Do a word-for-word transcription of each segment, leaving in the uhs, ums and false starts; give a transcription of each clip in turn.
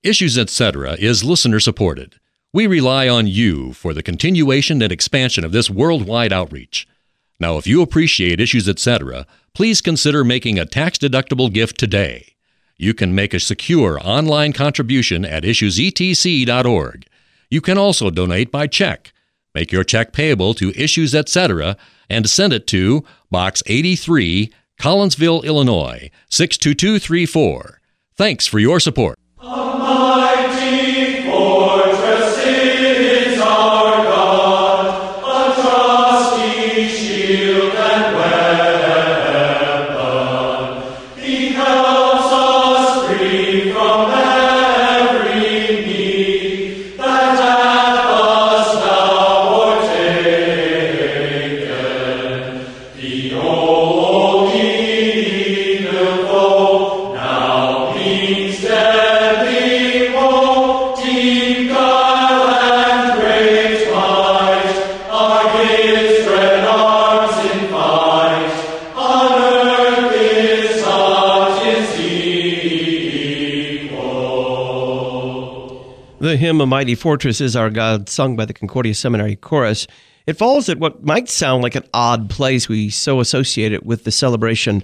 Issues Etc. is listener-supported. We rely on you for the continuation and expansion of this worldwide outreach. Now, if you appreciate Issues Etc., please consider making a tax-deductible gift today. You can make a secure online contribution at issues e t c dot org. You can also donate by check. Make your check payable to Issues Etc. and send it to Box eighty-three, Collinsville, Illinois, six two two three four. Thanks for your support. A mighty fortress is our God, a trusty shield and weapon. He helps us free from every need that hath us now o'ertaken. The old evil foe now means death. The hymn, A Mighty Fortress is Our God, sung by the Concordia Seminary Chorus. It falls at what might sound like an odd place. We so associate it with the celebration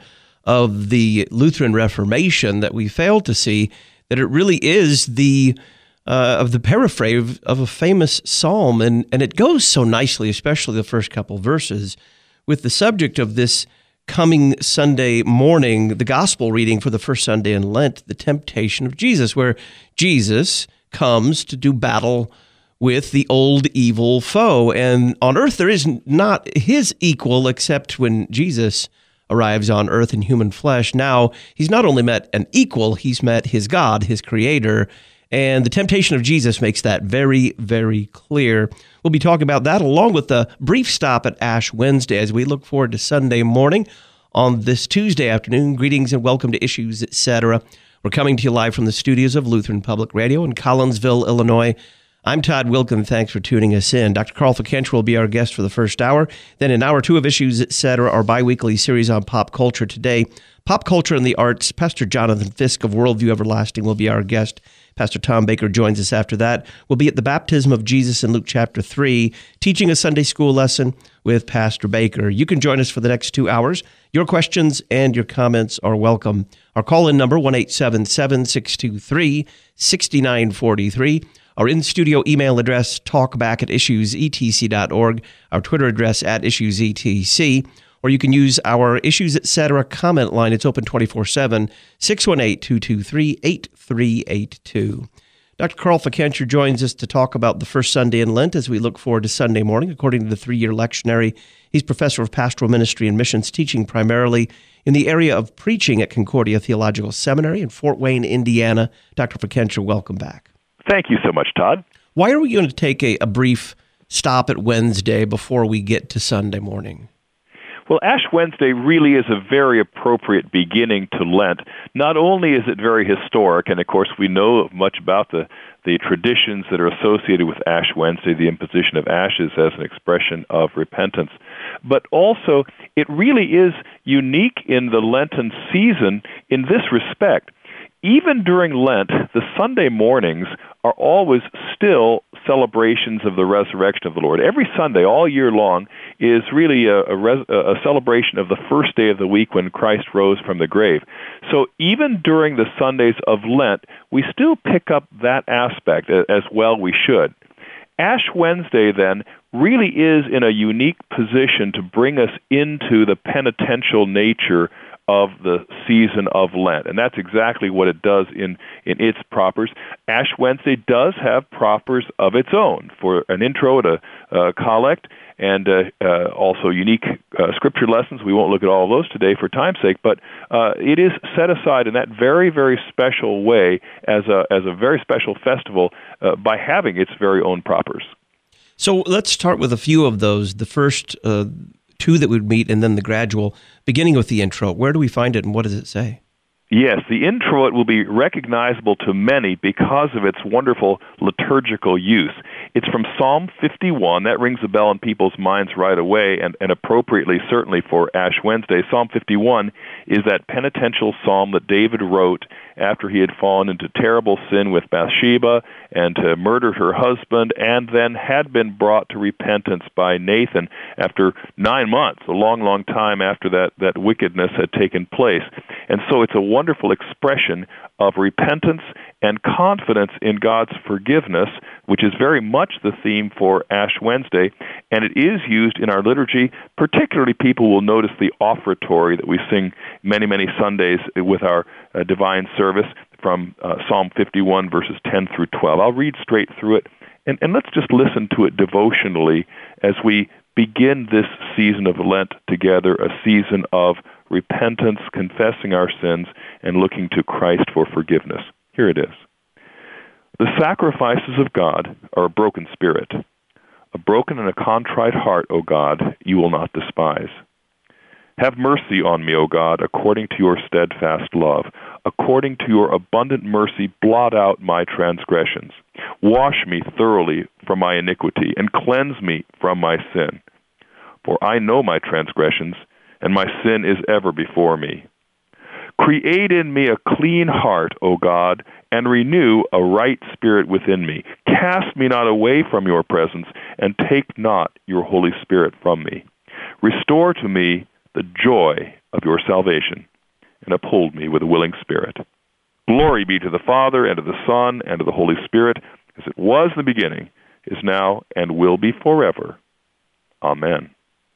of the Lutheran Reformation that we fail to see that it really is the uh, of the paraphrase of, of a famous psalm. And, and it goes so nicely, especially the first couple verses, with the subject of this coming Sunday morning, the gospel reading for the first Sunday in Lent, the temptation of Jesus, where Jesus comes to do battle with the old evil foe. And on earth, there is not his equal except when Jesus arrives on earth in human flesh. Now, he's not only met an equal, he's met his God, his creator. And the temptation of Jesus makes that very, very clear. We'll be talking about that along with a brief stop at Ash Wednesday as we look forward to Sunday morning on this Tuesday afternoon. Greetings and welcome to Issues Etc. We're coming to you live from the studios of Lutheran Public Radio in Collinsville, Illinois. I'm Todd Wilkin. Thanks for tuning us in. Doctor Carl Fikentra will be our guest for the first hour. Then in hour two of Issues Etc., our biweekly series on pop culture. Today, pop culture and the arts. Pastor Jonathan Fisk of Worldview Everlasting will be our guest. Pastor Tom Baker joins us after that. We'll be at the baptism of Jesus in Luke chapter three, teaching a Sunday school lesson with Pastor Baker. You can join us for the next two hours. Your questions and your comments are welcome. Our call-in number, one eight seven seven, six two three, six nine four three. Our in-studio email address, talkback at issues e t c dot org. Our Twitter address, at issues e t c. Or you can use our Issues Etc. comment line. It's open twenty-four seven, six one eight, two two three, eight three eight two. Doctor Carl Fikentra joins us to talk about the first Sunday in Lent as we look forward to Sunday morning. According to the three-year lectionary, he's professor of pastoral ministry and missions, teaching primarily in the area of preaching at Concordia Theological Seminary in Fort Wayne, Indiana. Doctor Fikentra, welcome back. Thank you so much, Todd. Why are we going to take a, a brief stop at Wednesday before we get to Sunday morning? Well, Ash Wednesday really is a very appropriate beginning to Lent. Not only is it very historic, and of course we know much about the, the traditions that are associated with Ash Wednesday, the imposition of ashes as an expression of repentance, but also it really is unique in the Lenten season in this respect. Even during Lent, the Sunday mornings are always still celebrations of the resurrection of the Lord. Every Sunday, all year long, is really a, a, res, a celebration of the first day of the week when Christ rose from the grave. So even during the Sundays of Lent, we still pick up that aspect, as well we should. Ash Wednesday, then, really is in a unique position to bring us into the penitential nature of the season of Lent. And that's exactly what it does in, in its propers. Ash Wednesday does have propers of its own for an intro to uh, collect and uh, uh, also unique uh, scripture lessons. We won't look at all of those today for time's sake, but uh, it is set aside in that very, very special way as a, as a very special festival uh, by having its very own propers. So let's start with a few of those. The first uh, two that would meet and then the gradual, beginning with the intro. Where do we find it and what does it say? Yes, the introit will be recognizable to many because of its wonderful liturgical use. It's from Psalm fifty-one. That rings a bell in people's minds right away, and, and appropriately, certainly for Ash Wednesday. Psalm fifty-one is that penitential psalm that David wrote after he had fallen into terrible sin with Bathsheba and uh, murdered her husband, and then had been brought to repentance by Nathan after nine months, a long, long time after that, that wickedness had taken place. And so it's a wonderful expression of repentance and confidence in God's forgiveness, which is very much the theme for Ash Wednesday, and it is used in our liturgy. Particularly, people will notice the offertory that we sing many, many Sundays with our uh, divine service from uh, Psalm fifty-one, verses ten through twelve. I'll read straight through it, and, and let's just listen to it devotionally as we begin this season of Lent together, a season of repentance, confessing our sins, and looking to Christ for forgiveness. Here it is. The sacrifices of God are a broken spirit. A broken and a contrite heart, O God, you will not despise. Have mercy on me, O God, according to your steadfast love. According to your abundant mercy, blot out my transgressions. Wash me thoroughly from my iniquity, and cleanse me from my sin. For I know my transgressions, and my sin is ever before me. Create in me a clean heart, O God, and renew a right spirit within me. Cast me not away from your presence, and take not your Holy Spirit from me. Restore to me the joy of your salvation, and uphold me with a willing spirit. Glory be to the Father, and to the Son, and to the Holy Spirit, as it was in the beginning, is now, and will be forever. Amen.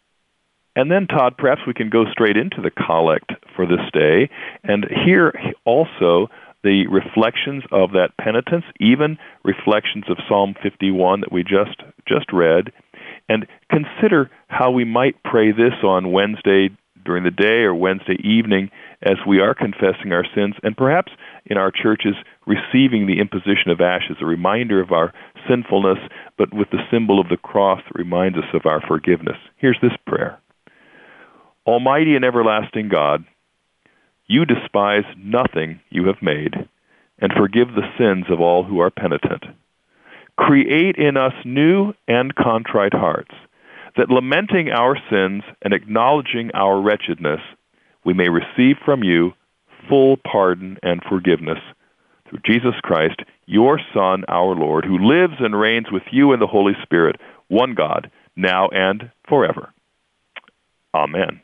And then, Todd, perhaps we can go straight into the collect for this day, and hear also the reflections of that penitence, even reflections of Psalm fifty-one that we just just read, and consider how we might pray this on Wednesday during the day or Wednesday evening as we are confessing our sins, and perhaps in our churches receiving the imposition of ashes, a reminder of our sinfulness, but with the symbol of the cross that reminds us of our forgiveness. Here's this prayer. Almighty and everlasting God, you despise nothing you have made, and forgive the sins of all who are penitent. Create in us new and contrite hearts, that lamenting our sins and acknowledging our wretchedness, we may receive from you full pardon and forgiveness. Through Jesus Christ, your Son, our Lord, who lives and reigns with you in the Holy Spirit, one God, now and forever. Amen.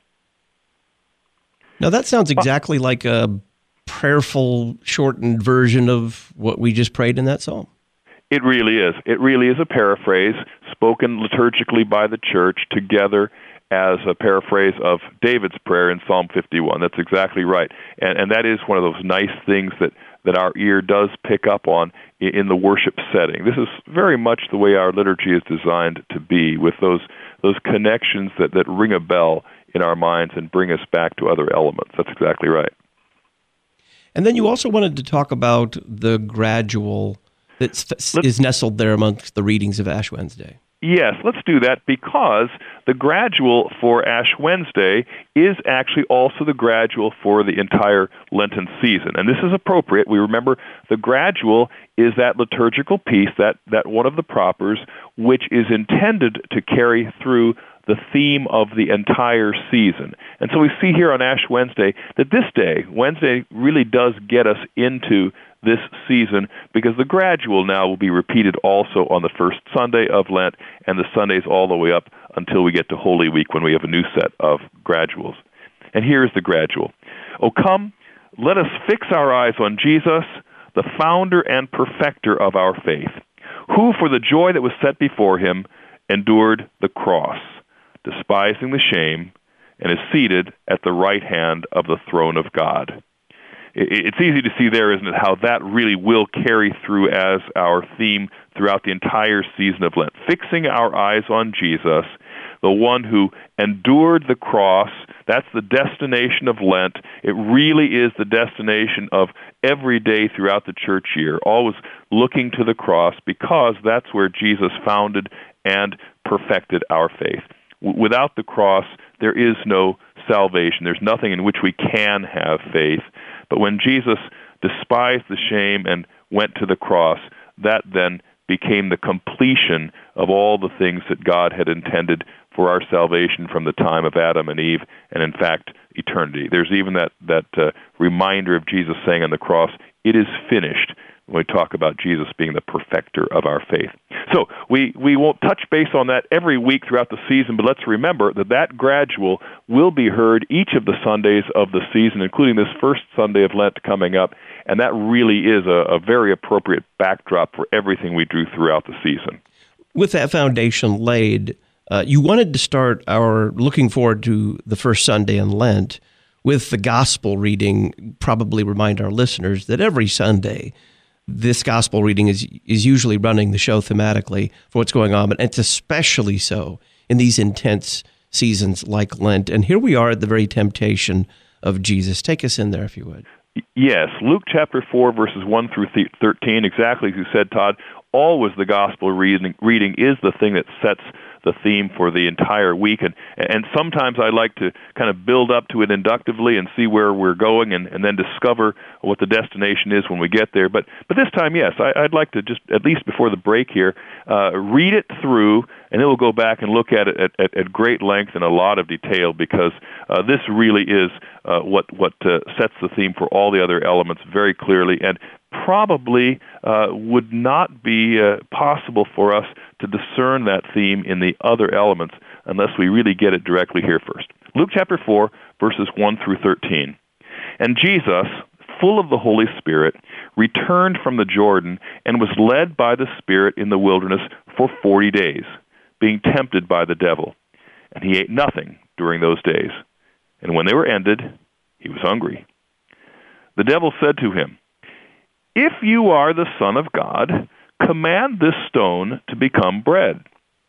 Now, that sounds exactly like a prayerful, shortened version of what we just prayed in that psalm. It really is. It really is a paraphrase spoken liturgically by the church together as a paraphrase of David's prayer in Psalm fifty-one. That's exactly right. And, and that is one of those nice things that, that our ear does pick up on in the worship setting. This is very much the way our liturgy is designed to be, with those those connections that, that ring a bell in our minds and bring us back to other elements. That's exactly right. And then you also wanted to talk about the gradual that is nestled there amongst the readings of Ash Wednesday. Yes, let's do that, because the gradual for Ash Wednesday is actually also the gradual for the entire Lenten season. And this is appropriate. We remember the gradual is that liturgical piece, that, that one of the propers, which is intended to carry through the theme of the entire season. And so we see here on Ash Wednesday that this day, Wednesday, really does get us into this season, because the gradual now will be repeated also on the first Sunday of Lent and the Sundays all the way up until we get to Holy Week, when we have a new set of graduals. And here is the gradual. Oh, come, let us fix our eyes on Jesus, the founder and perfecter of our faith, who for the joy that was set before him endured the cross, despising the shame, and is seated at the right hand of the throne of God. It's easy to see there, isn't it, how that really will carry through as our theme throughout the entire season of Lent. Fixing our eyes on Jesus, the one who endured the cross. That's the destination of Lent. It really is the destination of every day throughout the church year, always looking to the cross, because that's where Jesus founded and perfected our faith. Without the cross, there is no salvation. There's nothing in which we can have faith. But when Jesus despised the shame and went to the cross, that then became the completion of all the things that God had intended for our salvation from the time of Adam and Eve, and in fact, eternity. There's even that, that uh, reminder of Jesus saying on the cross, "It is finished," when we talk about Jesus being the perfecter of our faith. So we, we won't touch base on that every week throughout the season, but let's remember that that gradual will be heard each of the Sundays of the season, including this first Sunday of Lent coming up, and that really is a, a very appropriate backdrop for everything we do throughout the season. With that foundation laid, uh, you wanted to start our looking forward to the first Sunday in Lent with the gospel reading. Probably remind our listeners that every Sunday this gospel reading is is usually running the show thematically for what's going on, but it's especially so in these intense seasons like Lent. And here we are at the very temptation of Jesus. Take us in there, if you would. Yes, Luke chapter four, verses one through thirteen, exactly as you said, Todd. Always the gospel reading, reading is the thing that sets the theme for the entire week. And, and sometimes I like to kind of build up to it inductively and see where we're going and, and then discover what the destination is when we get there. But but this time, yes, I, I'd like to just, at least before the break here, uh, read it through, and then we'll go back and look at it at, at, at great length and a lot of detail, because uh, this really is uh, what, what uh, sets the theme for all the other elements very clearly, and probably uh, would not be uh, possible for us to discern that theme in the other elements unless we really get it directly here first. Luke chapter four, verses one through thirteen. And Jesus, full of the Holy Spirit, returned from the Jordan and was led by the Spirit in the wilderness for forty days, being tempted by the devil. And he ate nothing during those days. And when they were ended, he was hungry. The devil said to him, "If you are the Son of God, command this stone to become bread."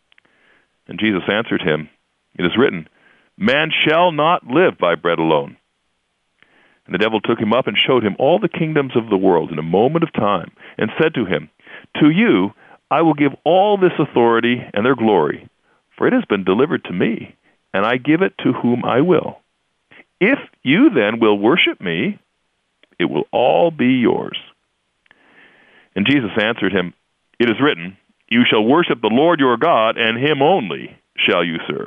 And Jesus answered him, "It is written, man shall not live by bread alone." And the devil took him up and showed him all the kingdoms of the world in a moment of time, and said to him, "To you I will give all this authority and their glory, for it has been delivered to me, and I give it to whom I will. If you then will worship me, it will all be yours." And Jesus answered him, "It is written, you shall worship the Lord your God, and him only shall you serve."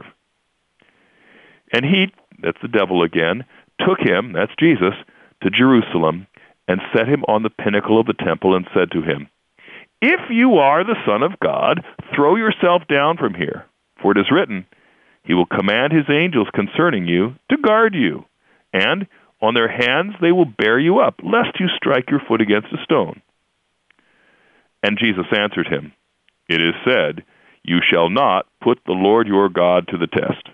And he, that's the devil again, took him, that's Jesus, to Jerusalem, and set him on the pinnacle of the temple, and said to him, "If you are the Son of God, throw yourself down from here, for it is written, he will command his angels concerning you to guard you, and on their hands they will bear you up, lest you strike your foot against a stone." And Jesus answered him, "It is said, you shall not put the Lord your God to the test."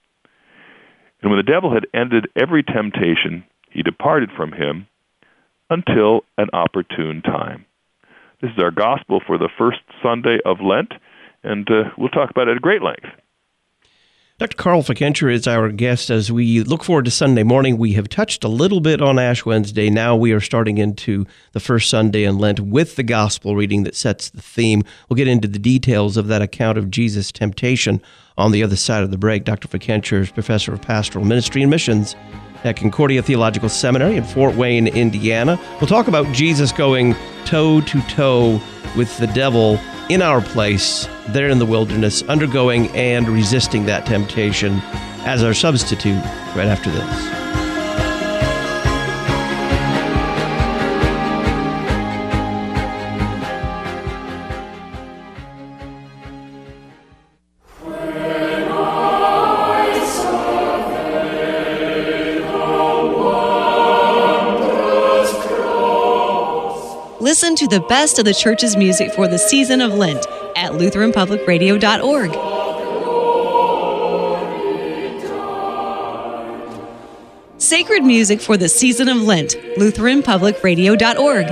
And when the devil had ended every temptation, he departed from him until an opportune time. This is our gospel for the first Sunday of Lent, and uh, we'll talk about it at great length. Doctor Carl Fickenscher is our guest as we look forward to Sunday morning. We have touched a little bit on Ash Wednesday. Now we are starting into the first Sunday in Lent with the gospel reading that sets the theme. We'll get into the details of that account of Jesus' temptation on the other side of the break. Doctor Fickenscher is professor of pastoral ministry and missions at Concordia Theological Seminary in Fort Wayne, Indiana. We'll talk about Jesus going toe-to-toe with the devil in our place, there in the wilderness, undergoing and resisting that temptation as our substitute right after this. Listen to the best of the church's music for the season of Lent at Lutheran Public Radio dot org. Sacred music for the season of Lent, Lutheran Public Radio dot org.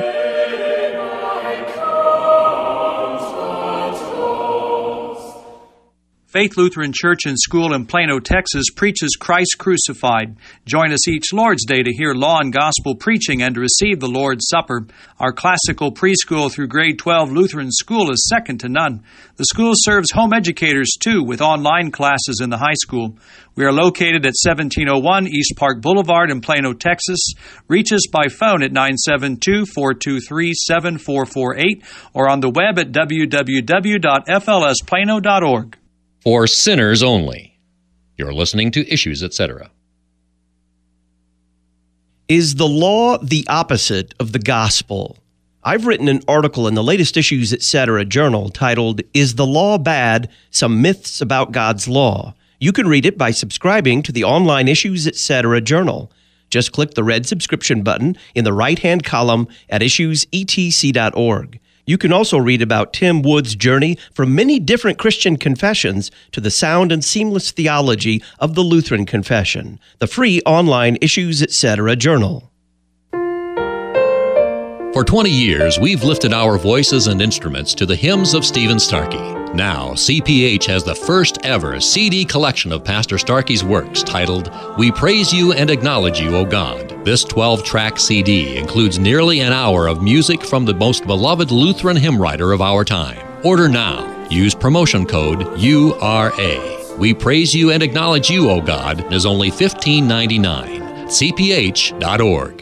Faith Lutheran Church and School in Plano, Texas preaches Christ crucified. Join us each Lord's Day to hear law and gospel preaching and to receive the Lord's Supper. Our classical preschool through grade twelve Lutheran school is second to none. The school serves home educators, too, with online classes in the high school. We are located at seventeen oh one East Park Boulevard in Plano, Texas. Reach us by phone at nine seven two, four two three, seven four four eight or on the web at w w w dot f l s plano dot org. For sinners only. You're listening to Issues, et cetera. Is the law the opposite of the gospel? I've written an article in the latest Issues, et cetera journal titled, Is the Law Bad? Some Myths About God's Law. You can read it by subscribing to the online Issues, et cetera journal. Just click the red subscription button in the right-hand column at issues e t c dot org. You can also read about Tim Wood's journey from many different Christian confessions to the sound and seamless theology of the Lutheran Confession, the free online Issues, et cetera journal. For twenty years, we've lifted our voices and instruments to the hymns of Stephen Starkey. Now, C P H has the first ever C D collection of Pastor Starkey's works titled, We Praise You and Acknowledge You, O God. This twelve-track C D includes nearly an hour of music from the most beloved Lutheran hymn writer of our time. Order now. Use promotion code U R A. We Praise You and Acknowledge You, O God is only fifteen ninety-nine. c p h dot org.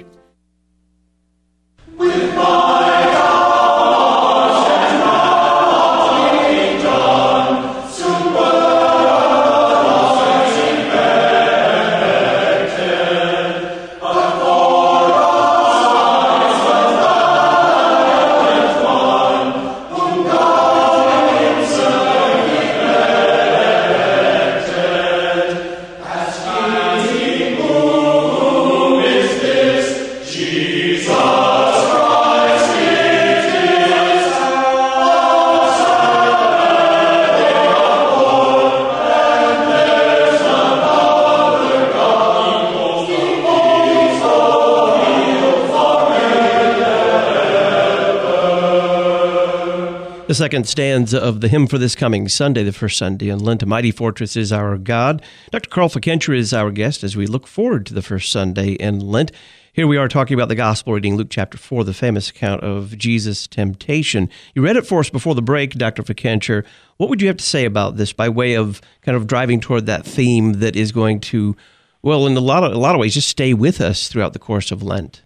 The second stanza of the hymn for this coming Sunday, the first Sunday in Lent, A Mighty Fortress is Our God. Doctor Carl Fikentra is our guest as we look forward to the first Sunday in Lent. Here we are talking about the gospel reading, Luke chapter four, the famous account of Jesus' temptation. You read it for us before the break, Doctor Fikentra. What would you have to say about this by way of kind of driving toward that theme that is going to, well, in a lot of, a lot of ways, just stay with us throughout the course of Lent?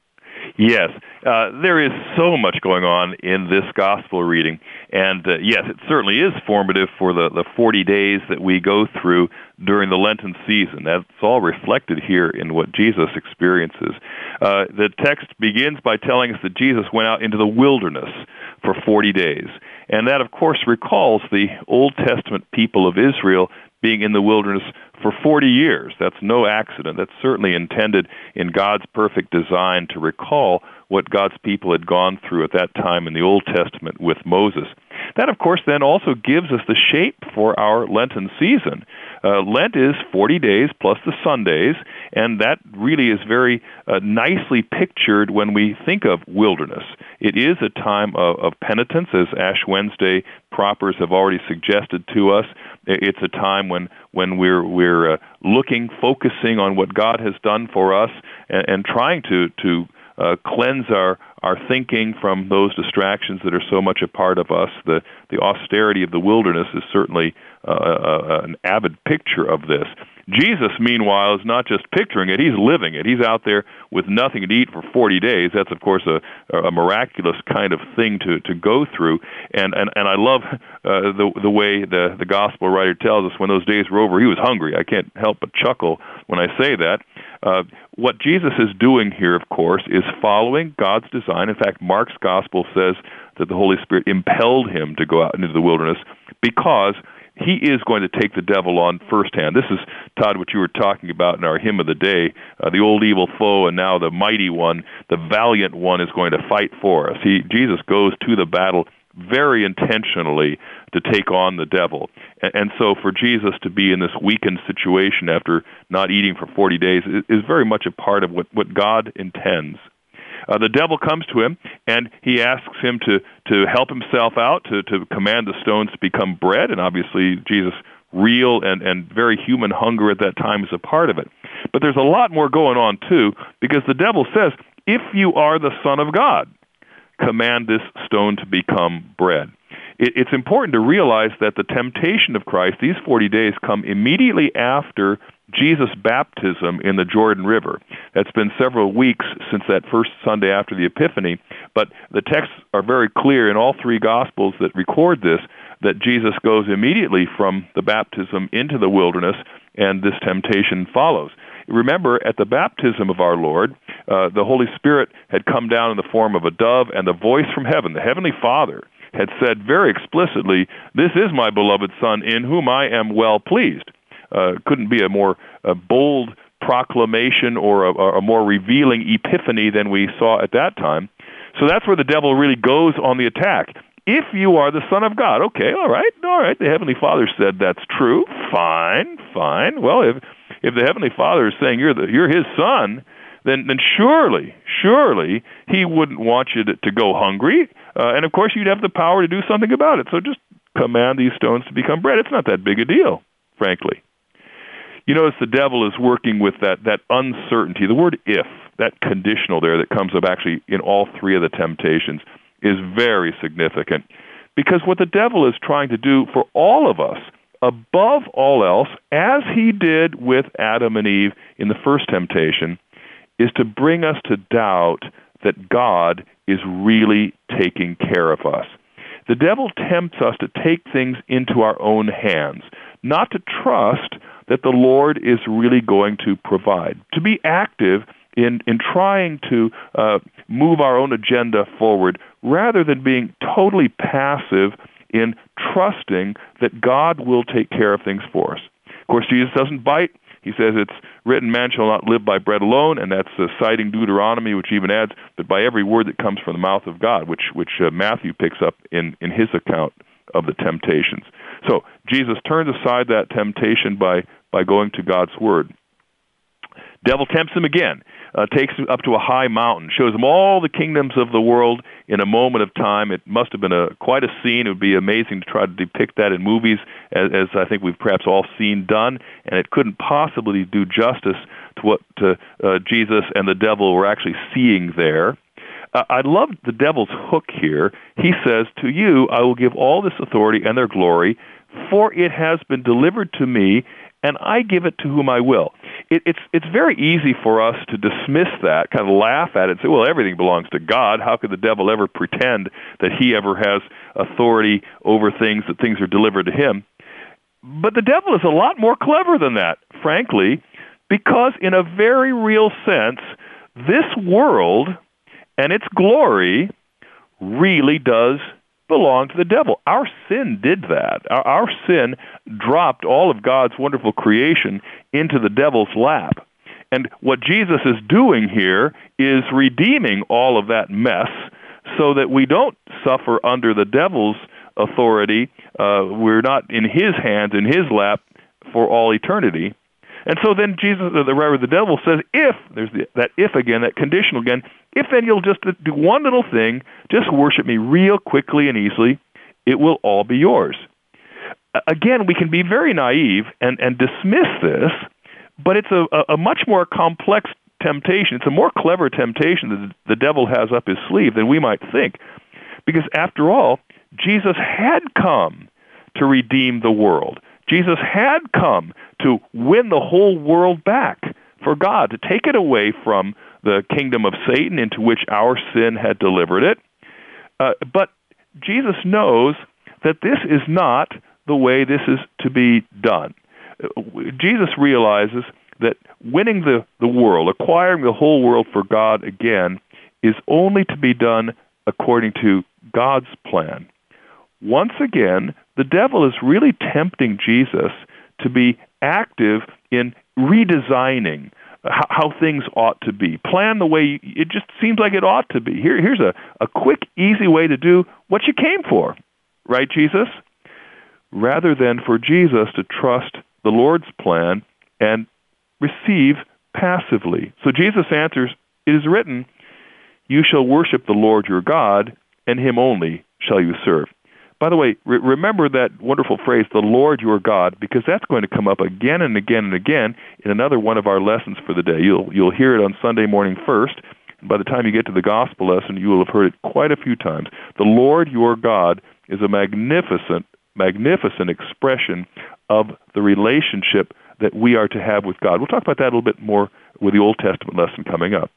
Yes, uh, there is so much going on in this gospel reading, and uh, yes, it certainly is formative for the, the forty days that we go through during the Lenten season. That's all reflected here in what Jesus experiences. Uh, the text begins by telling us that Jesus went out into the wilderness for forty days, and that, of course, recalls the Old Testament people of Israel being in the wilderness for forty years. That's no accident. That's certainly intended in God's perfect design to recall what God's people had gone through at that time in the Old Testament with Moses. That, of course, then also gives us the shape for our Lenten season. Uh, Lent is forty days plus the Sundays, and that really is very uh, nicely pictured when we think of wilderness. It is a time of, of penitence, as Ash Wednesday propers have already suggested to us. It's a time when, when we're we're uh, looking, focusing on what God has done for us, and, and trying to to uh, cleanse our our thinking from those distractions that are so much a part of us. The the austerity of the wilderness is certainly uh, uh, an avid picture of this. Jesus, meanwhile, is not just picturing it, he's living it. He's out there with nothing to eat for forty days. That's, of course, a, a miraculous kind of thing to, to go through. And, and, and I love uh, the, the way the, the gospel writer tells us when those days were over, he was hungry. I can't help but chuckle when I say that. Uh, what Jesus is doing here, of course, is following God's design. In fact, Mark's gospel says that the Holy Spirit impelled him to go out into the wilderness because he is going to take the devil on firsthand. This is, Todd, what you were talking about in our hymn of the day. Uh, the old evil foe and now the mighty one, the valiant one, is going to fight for us. He, Jesus goes to the battle very intentionally to take on the devil. And, and so for Jesus to be in this weakened situation after not eating for forty days is, is very much a part of what, what God intends. Uh, the devil comes to him, and he asks him to, to help himself out, to, to command the stones to become bread, and obviously Jesus real and, and very human hunger at that time is a part of it. But there's a lot more going on, too, because the devil says, if you are the Son of God, command this stone to become bread. It, it's important to realize that the temptation of Christ, these forty days, come immediately after Jesus' baptism in the Jordan River. That's been several weeks since that first Sunday after the Epiphany, but the texts are very clear in all three Gospels that record this, that Jesus goes immediately from the baptism into the wilderness, and this temptation follows. Remember, at the baptism of our Lord, uh, the Holy Spirit had come down in the form of a dove, and the voice from heaven, the Heavenly Father, had said very explicitly, "This is my beloved Son, in whom I am well pleased." Uh, couldn't be a more uh, bold proclamation or a, a more revealing epiphany than we saw at that time. So that's where the devil really goes on the attack. If you are the Son of God, okay, all right, all right, the Heavenly Father said that's true, fine, fine. Well, if if the Heavenly Father is saying you're the you're His Son, then then surely, surely He wouldn't want you to, to go hungry, uh, and of course you'd have the power to do something about it. So just command these stones to become bread. It's not that big a deal, frankly. You notice the devil is working with that, that uncertainty. The word if, that conditional there that comes up actually in all three of the temptations, is very significant. Because what the devil is trying to do for all of us, above all else, as he did with Adam and Eve in the first temptation, is to bring us to doubt that God is really taking care of us. The devil tempts us to take things into our own hands, not to trust that the Lord is really going to provide, to be active in, in trying to uh, move our own agenda forward, rather than being totally passive in trusting that God will take care of things for us. Of course, Jesus doesn't bite. He says it's written, man shall not live by bread alone, and that's uh, citing Deuteronomy, which even adds, but by every word that comes from the mouth of God, which, which uh, Matthew picks up in, in his account of the temptations. So Jesus turns aside that temptation by, by going to God's Word. Devil tempts him again, uh, takes him up to a high mountain, shows him all the kingdoms of the world in a moment of time. It must have been a quite a scene. It would be amazing to try to depict that in movies, as, as I think we've perhaps all seen done, and it couldn't possibly do justice to what to, uh, Jesus and the devil were actually seeing there. Uh, I love the devil's hook here. He says, to you I will give all this authority and their glory, for it has been delivered to me, and I give it to whom I will. It, it's it's very easy for us to dismiss that, kind of laugh at it and say, well, everything belongs to God. How could the devil ever pretend that he ever has authority over things, that things are delivered to him? But the devil is a lot more clever than that, frankly, because in a very real sense, this world and its glory really does belong to the devil. Our sin did that. Our, our sin dropped all of God's wonderful creation into the devil's lap. And what Jesus is doing here is redeeming all of that mess so that we don't suffer under the devil's authority. Uh, we're not in his hands, in his lap for all eternity. And so then Jesus, the rather the devil says, if, there's the, that if again, that conditional again, if then you'll just do one little thing, just worship me real quickly and easily, it will all be yours. Again, we can be very naive and, and dismiss this, but it's a, a much more complex temptation. It's a more clever temptation that the devil has up his sleeve than we might think. Because after all, Jesus had come to redeem the world. Jesus had come to win the whole world back for God, to take it away from the kingdom of Satan into which our sin had delivered it. Uh, but Jesus knows that this is not the way this is to be done. Jesus realizes that winning the, the world, acquiring the whole world for God again, is only to be done according to God's plan. Once again, the devil is really tempting Jesus to be active in redesigning how, how things ought to be. Plan the way it just seems like it ought to be. Here, here's a, a quick, easy way to do what you came for. Right, Jesus? Rather than for Jesus to trust the Lord's plan and receive passively. So Jesus answers, it is written, you shall worship the Lord your God, and him only shall you serve. By the way, re- remember that wonderful phrase, the Lord your God, because that's going to come up again and again and again in another one of our lessons for the day. You'll you'll hear it on Sunday morning first. By the time you get to the gospel lesson, you will have heard it quite a few times. The Lord your God is a magnificent, magnificent expression of the relationship that we are to have with God. We'll talk about that a little bit more with the Old Testament lesson coming up.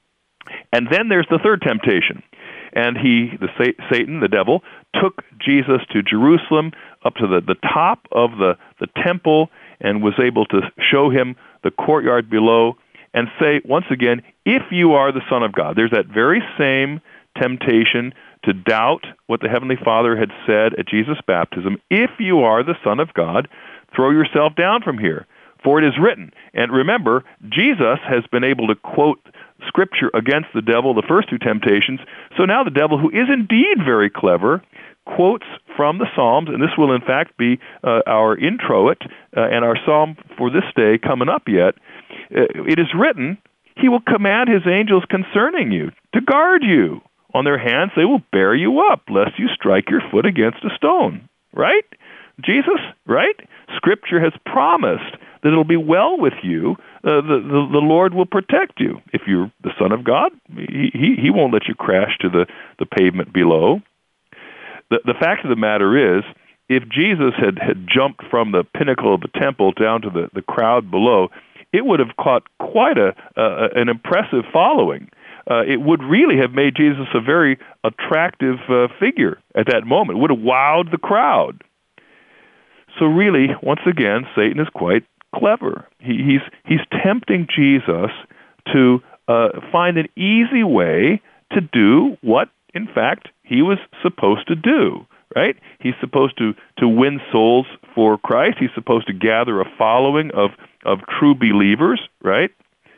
And then there's the third temptation. And he, the Satan, the devil, took Jesus to Jerusalem, up to the, the top of the, the temple, and was able to show him the courtyard below and say, once again, if you are the Son of God. There's that very same temptation to doubt what the Heavenly Father had said at Jesus' baptism. If you are the Son of God, throw yourself down from here, for it is written. And remember, Jesus has been able to quote Scripture against the devil, the first two temptations. So now the devil, who is indeed very clever, quotes from the Psalms, and this will in fact be uh, our introit uh, and our psalm for this day coming up yet. Uh, it is written, he will command his angels concerning you to guard you. On their hands they will bear you up, lest you strike your foot against a stone. Right? Jesus, right? Scripture has promised that it'll be well with you. Uh, the, the the Lord will protect you. If you're the Son of God, he, he, he won't let you crash to the, the pavement below. The, the fact of the matter is, if Jesus had, had jumped from the pinnacle of the temple down to the, the crowd below, it would have caught quite a uh, an impressive following. Uh, it would really have made Jesus a very attractive uh, figure at that moment. It would have wowed the crowd. So really, once again, Satan is quite clever. He, he's he's tempting Jesus to uh, find an easy way to do what, in fact, he was supposed to do. Right? He's supposed to, to win souls for Christ. He's supposed to gather a following of, of true believers, right?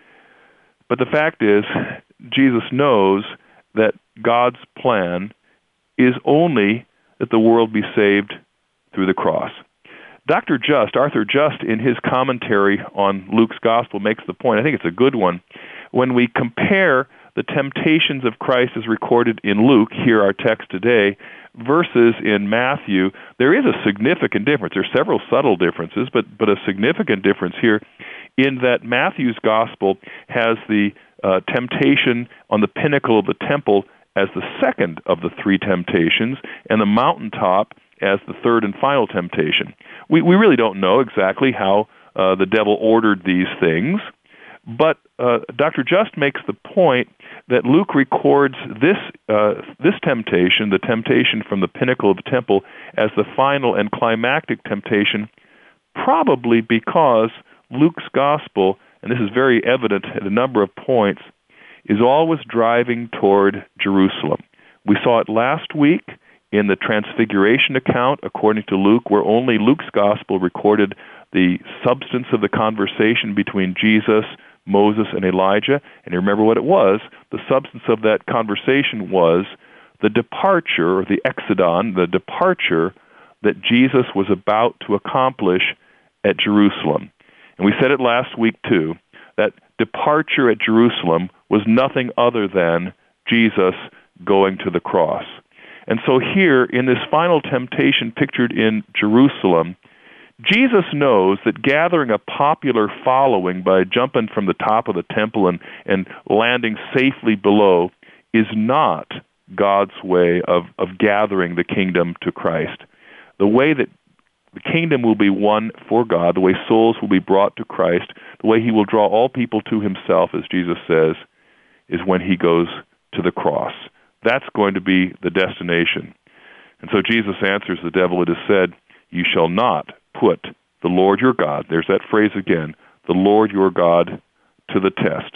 But the fact is, Jesus knows that God's plan is only that the world be saved through the cross. Doctor Just, Arthur Just, in his commentary on Luke's Gospel, makes the point, I think it's a good one, when we compare the temptations of Christ as recorded in Luke, here our text today, versus in Matthew, there is a significant difference. There are several subtle differences, but, but a significant difference here in that Matthew's Gospel has the uh, temptation on the pinnacle of the temple as the second of the three temptations, and the mountaintop as the third and final temptation. We, we really don't know exactly how uh, the devil ordered these things, but uh, Doctor Just makes the point that Luke records this uh, this temptation, the temptation from the pinnacle of the temple, as the final and climactic temptation, probably because Luke's gospel, and this is very evident at a number of points, is always driving toward Jerusalem. We saw it last week in the Transfiguration account, according to Luke, where only Luke's gospel recorded the substance of the conversation between Jesus, Moses, and Elijah. And you remember what it was? The substance of that conversation was the departure, or the exodon, the departure that Jesus was about to accomplish at Jerusalem. And we said it last week, too, that departure at Jerusalem was nothing other than Jesus going to the cross. And so here, in this final temptation pictured in Jerusalem, Jesus knows that gathering a popular following by jumping from the top of the temple and, and landing safely below is not God's way of, of gathering the kingdom to Christ. The way that the kingdom will be won for God, the way souls will be brought to Christ, the way he will draw all people to himself, as Jesus says, is when he goes to the cross. That's going to be the destination. And so Jesus answers the devil, it is said, you shall not put the Lord your God, there's that phrase again, the Lord your God to the test.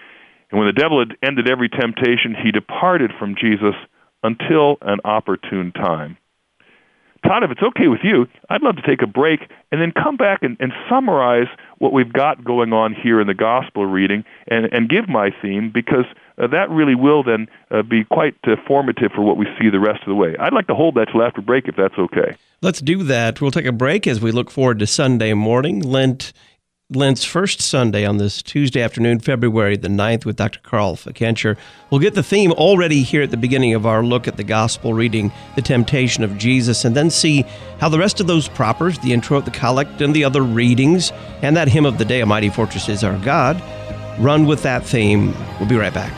And when the devil had ended every temptation, he departed from Jesus until an opportune time. Todd, if it's okay with you, I'd love to take a break and then come back and, and summarize what we've got going on here in the gospel reading and, and give my theme, because uh, that really will then uh, be quite uh, formative for what we see the rest of the way. I'd like to hold that till after break, if that's okay. Let's do that. We'll take a break as we look forward to Sunday morning. Lent Lent's first Sunday on this Tuesday afternoon, February the ninth, with Doctor Carl Fickenscher. We'll get the theme already here at the beginning of our look at the gospel reading, the temptation of Jesus, and then see how the rest of those propers, the intro, the collect, and the other readings, and that hymn of the day, A Mighty Fortress is Our God, run with that theme. We'll be right back.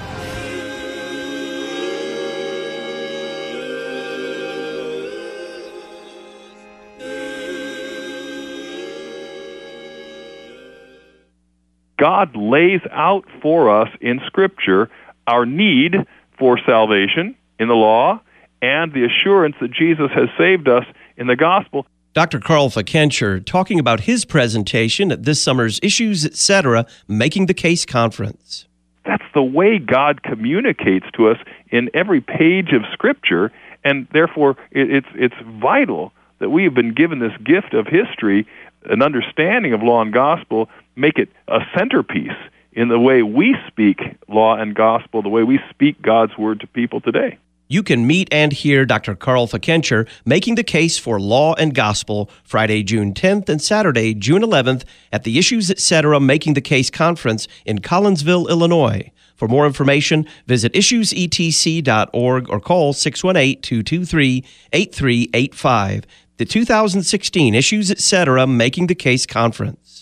God lays out for us in Scripture our need for salvation in the law and the assurance that Jesus has saved us in the gospel. Doctor Carl Fickenscher talking about his presentation at this summer's Issues, et cetera, Making the Case Conference. That's the way God communicates to us in every page of Scripture, and therefore it's it's vital that we have been given this gift of history, an understanding of law and gospel, make it a centerpiece in the way we speak law and gospel, the way we speak God's word to people today. You can meet and hear Doctor Carl Fickenscher making the case for law and gospel Friday, June tenth and Saturday, June eleventh at the Issues, et cetera, Making the Case Conference in Collinsville, Illinois. For more information, visit issues e t c dot org or call six one eight, two two three, eight three eight five. The two thousand sixteen Issues, et cetera, Making the Case Conference.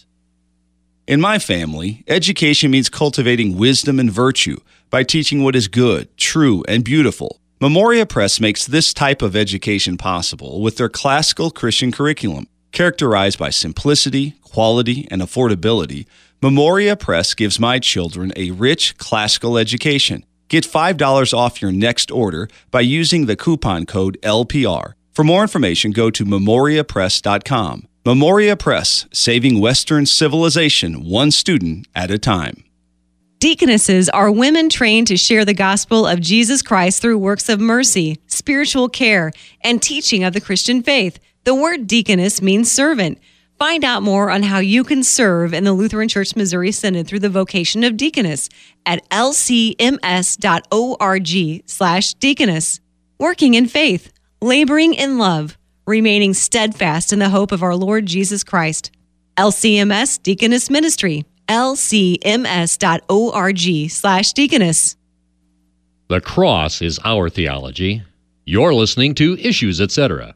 In my family, education means cultivating wisdom and virtue by teaching what is good, true, and beautiful. Memoria Press makes this type of education possible with their classical Christian curriculum. Characterized by simplicity, quality, and affordability, Memoria Press gives my children a rich classical education. Get five dollars off your next order by using the coupon code L P R. For more information, go to memoria press dot com. Memoria Press, saving Western civilization one student at a time. Deaconesses are women trained to share the gospel of Jesus Christ through works of mercy, spiritual care, and teaching of the Christian faith. The word deaconess means servant. Find out more on how you can serve in the Lutheran Church Missouri Synod through the vocation of deaconess at l c m s dot org slash deaconess. Working in faith, laboring in love, remaining steadfast in the hope of our Lord Jesus Christ. L C M S Deaconess Ministry, l c m s dot org slash deaconess. The cross is our theology. You're listening to Issues, et cetera.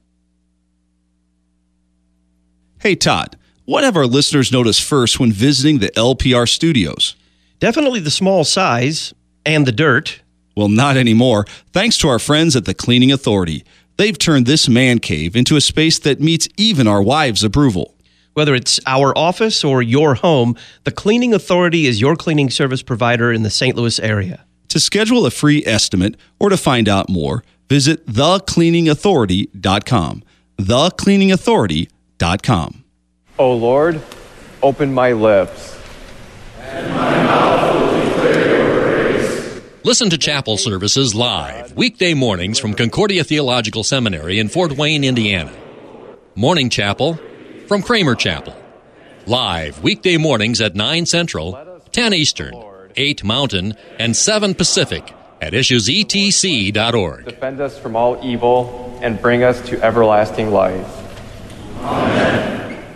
Hey, Todd, what have our listeners noticed first when visiting the L P R studios? Definitely the small size and the dirt. Well, not anymore, thanks to our friends at the Cleaning Authority. They've turned this man cave into a space that meets even our wives' approval. Whether it's our office or your home, the Cleaning Authority is your cleaning service provider in the Saint Louis area. To schedule a free estimate or to find out more, visit the cleaning authority dot com. the cleaning authority dot com. O Lord, open my lips, and my mouth will declare your praise. Listen to chapel services live, weekday mornings from Concordia Theological Seminary in Fort Wayne, Indiana. Morning chapel from Kramer Chapel. Live weekday mornings at nine Central, ten Eastern, eight Mountain, and seven Pacific at issues e t c dot org. Defend us from all evil and bring us to everlasting life. Amen.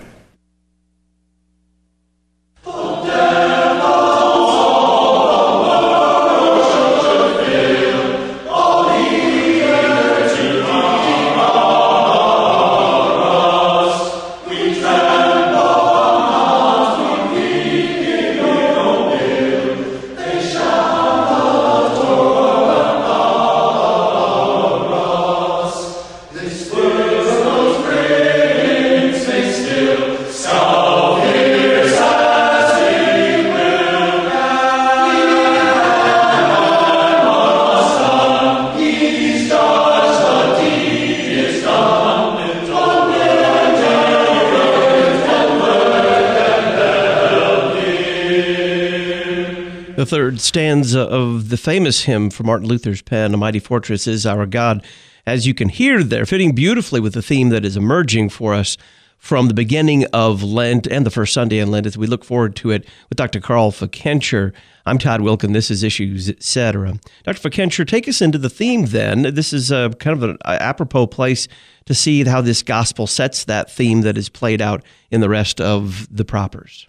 The third stanza of the famous hymn from Martin Luther's pen, A Mighty Fortress is Our God, as you can hear there, fitting beautifully with the theme that is emerging for us from the beginning of Lent and the first Sunday in Lent as we look forward to it with Doctor Carl Fickenscher. I'm Todd Wilkin. This is Issues, et cetera. Doctor Fickenscher, take us into the theme then. This is a, kind of an apropos place to see how this gospel sets that theme that is played out in the rest of the propers.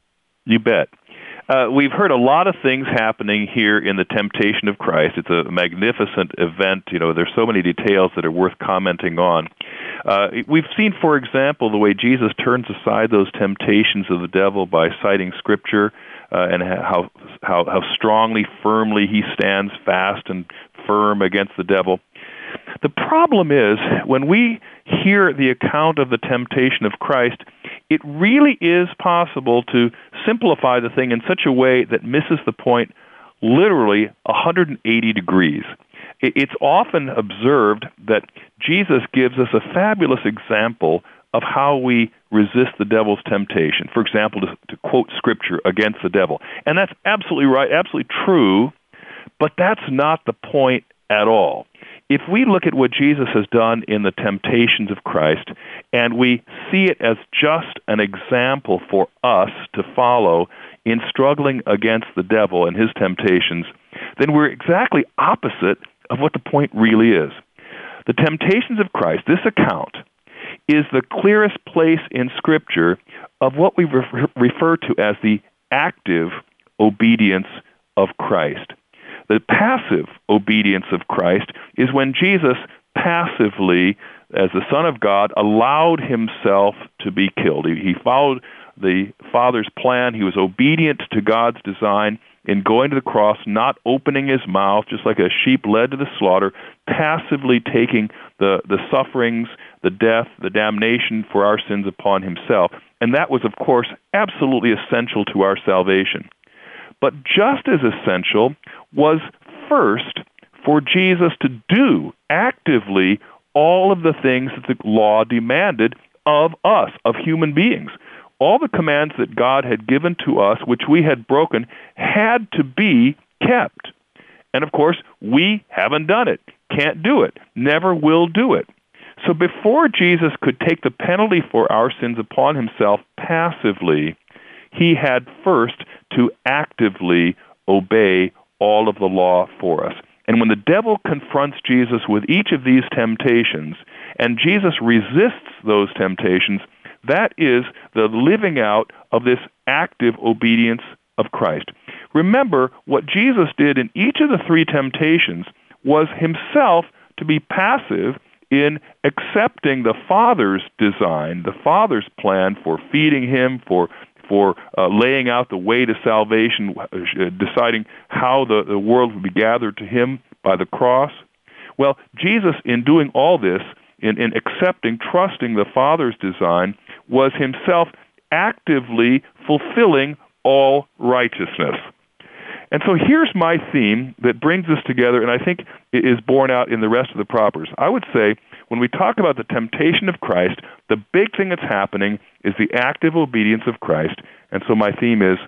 You bet. Uh, we've heard a lot of things happening here in the Temptation of Christ. It's a magnificent event. You know, there's so many details that are worth commenting on. Uh, we've seen, for example, the way Jesus turns aside those temptations of the devil by citing Scripture uh, and how, how how strongly, firmly he stands fast and firm against the devil. The problem is, when we hear the account of the temptation of Christ, it really is possible to simplify the thing in such a way that misses the point literally one hundred eighty degrees. It's often observed that Jesus gives us a fabulous example of how we resist the devil's temptation. For example, to, to quote Scripture against the devil. And that's absolutely right, absolutely true, but that's not the point at all. If we look at what Jesus has done in the temptations of Christ, and we see it as just an example for us to follow in struggling against the devil and his temptations, then we're exactly opposite of what the point really is. The temptations of Christ, this account, is the clearest place in Scripture of what we refer, refer to as the active obedience of Christ. The passive obedience of Christ is when Jesus passively, as the Son of God, allowed himself to be killed. He, he followed the Father's plan. He was obedient to God's design in going to the cross, not opening his mouth, just like a sheep led to the slaughter, passively taking the, the sufferings, the death, the damnation for our sins upon himself. And that was, of course, absolutely essential to our salvation. But just as essential was first for Jesus to do actively all of the things that the law demanded of us, of human beings. All the commands that God had given to us, which we had broken, had to be kept. And of course, we haven't done it, can't do it, never will do it. So before Jesus could take the penalty for our sins upon himself passively, he had first to actively obey all of the law for us. And when the devil confronts Jesus with each of these temptations, and Jesus resists those temptations, that is the living out of this active obedience of Christ. Remember, what Jesus did in each of the three temptations was himself to be passive in accepting the Father's design, the Father's plan for feeding him, for for uh, laying out the way to salvation, uh, deciding how the, the world would be gathered to him by the cross. Well, Jesus, in doing all this, in, in accepting, trusting the Father's design, was himself actively fulfilling all righteousness. And so here's my theme that brings us together, and I think it is borne out in the rest of the propers. I would say, when we talk about the temptation of Christ, the big thing that's happening is the active obedience of Christ. And so my theme is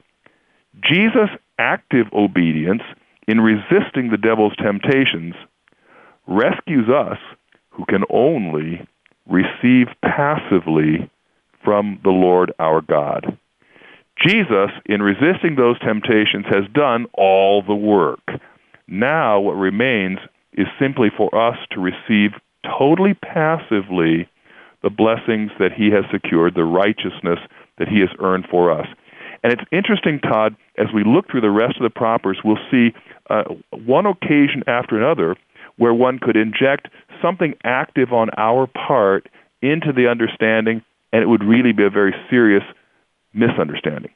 Jesus' active obedience in resisting the devil's temptations rescues us who can only receive passively from the Lord our God. Jesus, in resisting those temptations, has done all the work. Now what remains is simply for us to receive totally passively the blessings that he has secured, the righteousness that he has earned for us. And it's interesting, Todd, as we look through the rest of the propers, we'll see uh, one occasion after another where one could inject something active on our part into the understanding, and it would really be a very serious misunderstanding.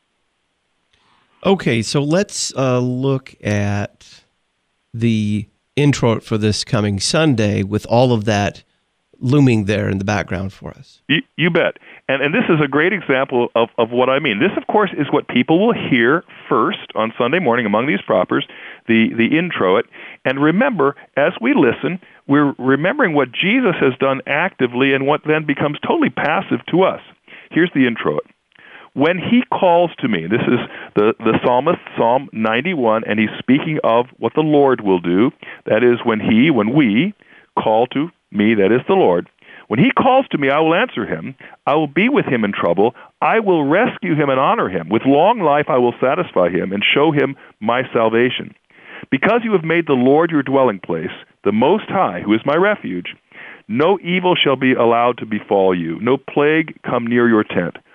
Okay, so let's uh, look at the intro for this coming Sunday with all of that looming there in the background for us. You, you bet. And and this is a great example of, of what I mean. This, of course, is what people will hear first on Sunday morning among these propers, the, the introit. And remember, as we listen, we're remembering what Jesus has done actively and what then becomes totally passive to us. Here's the introit. When he calls to me, this is the, the psalmist, Psalm ninety-one, and he's speaking of what the Lord will do. That is, when he, when we call to me, that is the Lord. When he calls to me, I will answer him. I will be with him in trouble. I will rescue him and honor him. With long life I will satisfy him and show him my salvation. Because you have made the Lord your dwelling place, the Most High, who is my refuge, no evil shall be allowed to befall you, no plague come near your tent.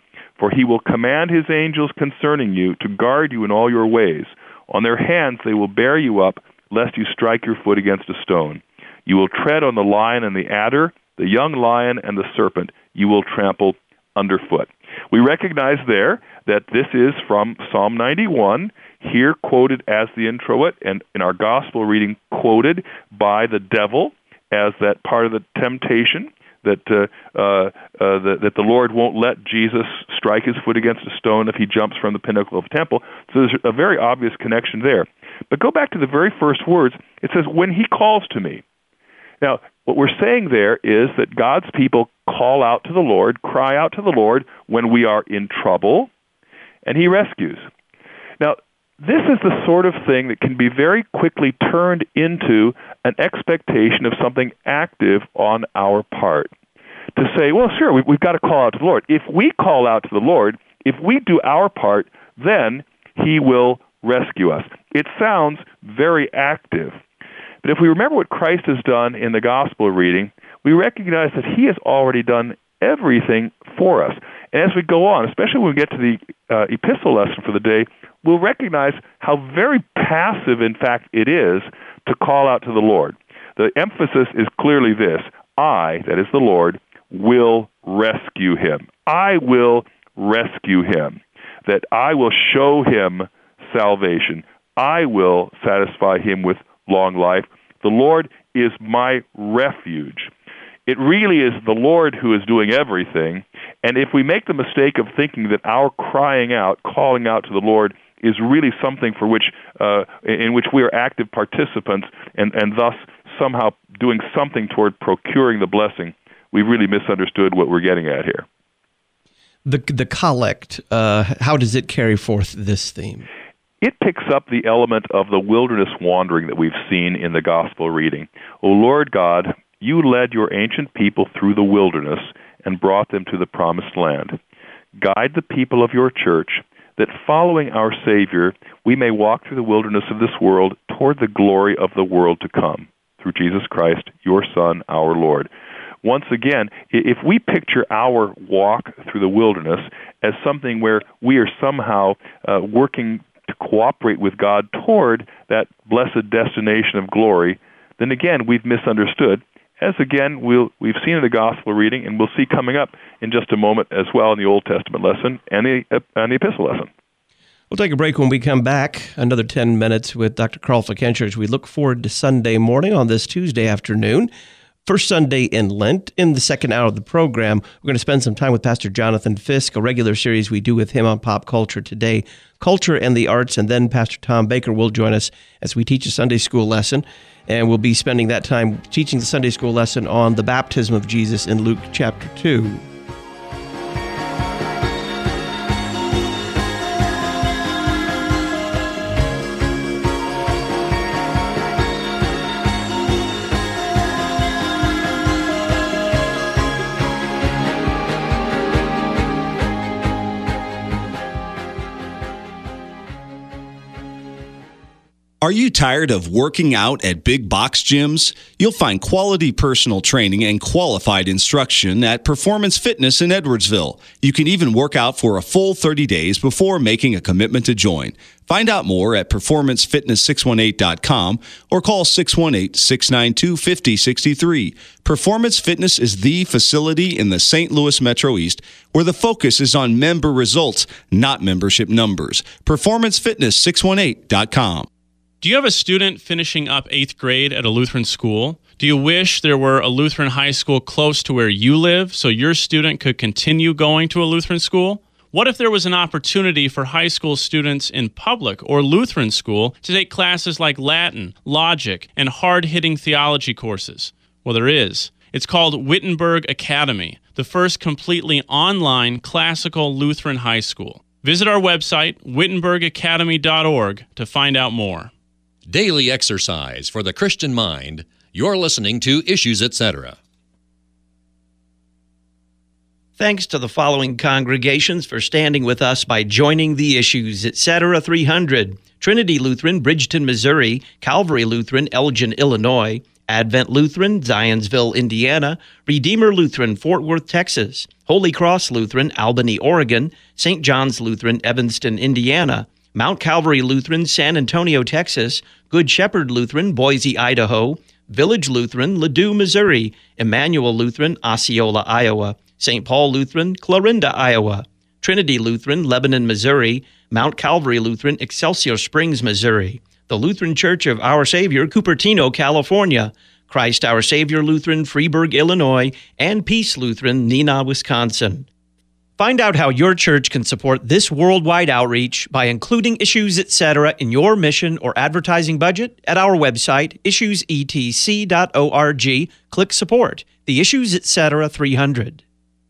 For he will command his angels concerning you to guard you in all your ways. On their hands they will bear you up, lest you strike your foot against a stone. You will tread on the lion and the adder, the young lion and the serpent you will trample underfoot. We recognize there that this is from Psalm ninety-one, here quoted as the introit, and in our gospel reading quoted by the devil as that part of the temptation, that uh, uh, uh, the, that the Lord won't let Jesus strike his foot against a stone if he jumps from the pinnacle of the temple. So there's a very obvious connection there. But go back to the very first words. It says, when he calls to me. Now, what we're saying there is that God's people call out to the Lord, cry out to the Lord when we are in trouble, and he rescues. Now, this is the sort of thing that can be very quickly turned into an expectation of something active on our part. To say, well, sure, we've got to call out to the Lord. If we call out to the Lord, if we do our part, then he will rescue us. It sounds very active. But if we remember what Christ has done in the gospel reading, we recognize that he has already done everything for us. And as we go on, especially when we get to the uh, epistle lesson for the day, we'll recognize how very passive, in fact, it is to call out to the Lord. The emphasis is clearly this: I, that is the Lord, will rescue him. I will rescue him. That I will show him salvation. I will satisfy him with long life. The Lord is my refuge. It really is the Lord who is doing everything. And if we make the mistake of thinking that our crying out, calling out to the Lord, is really something for which, uh, in which we are active participants, and, and thus somehow doing something toward procuring the blessing, we've really misunderstood what we're getting at here. The the collect, uh, how does it carry forth this theme? It picks up the element of the wilderness wandering that we've seen in the gospel reading. O Lord God, you led your ancient people through the wilderness and brought them to the promised land. Guide the people of your church, that following our Savior, we may walk through the wilderness of this world toward the glory of the world to come, through Jesus Christ, your Son, our Lord. Once again, if we picture our walk through the wilderness as something where we are somehow uh, working to cooperate with God toward that blessed destination of glory, then again, we've misunderstood, as again we'll, we've seen in the gospel reading, and we'll see coming up in just a moment as well in the Old Testament lesson and the, uh, and the epistle lesson. We'll take a break. When we come back, another ten minutes with Doctor Carl Fickenscher as we look forward to Sunday morning on this Tuesday afternoon. First Sunday in Lent. In the second hour of the program, we're going to spend some time with Pastor Jonathan Fisk, a regular series we do with him on Pop Culture Today, Culture and the Arts, and then Pastor Tom Baker will join us as we teach a Sunday school lesson, and we'll be spending that time teaching the Sunday school lesson on the baptism of Jesus in Luke chapter two. Are you tired of working out at big box gyms? You'll find quality personal training and qualified instruction at Performance Fitness in Edwardsville. You can even work out for a full thirty days before making a commitment to join. Find out more at performance fitness six one eight dot com or call six one eight, six nine two, five zero six three. Performance Fitness is the facility in the Saint Louis Metro East where the focus is on member results, not membership numbers. performance fitness six one eight dot com. Do you have a student finishing up eighth grade at a Lutheran school? Do you wish there were a Lutheran high school close to where you live so your student could continue going to a Lutheran school? What if there was an opportunity for high school students in public or Lutheran school to take classes like Latin, logic, and hard-hitting theology courses? Well, there is. It's called Wittenberg Academy, the first completely online classical Lutheran high school. Visit our website, wittenberg academy dot org, to find out more. Daily exercise for the Christian mind. You're listening to Issues, et cetera. Thanks to the following congregations for standing with us by joining the Issues, et cetera. three hundred, Trinity Lutheran, Bridgeton, Missouri, Calvary Lutheran, Elgin, Illinois, Advent Lutheran, Zionsville, Indiana, Redeemer Lutheran, Fort Worth, Texas, Holy Cross Lutheran, Albany, Oregon, Saint John's Lutheran, Evanston, Indiana, Mount Calvary Lutheran, San Antonio, Texas, Good Shepherd Lutheran, Boise, Idaho, Village Lutheran, Ladue, Missouri, Emmanuel Lutheran, Osceola, Iowa, Saint Paul Lutheran, Clarinda, Iowa, Trinity Lutheran, Lebanon, Missouri, Mount Calvary Lutheran, Excelsior Springs, Missouri, the Lutheran Church of Our Savior, Cupertino, California, Christ Our Savior Lutheran, Freeburg, Illinois, and Peace Lutheran, Neenah, Wisconsin. Find out how your church can support this worldwide outreach by including Issues Etc. in your mission or advertising budget at our website, issues e t c dot org. Click Support, the Issues Etc. three hundred.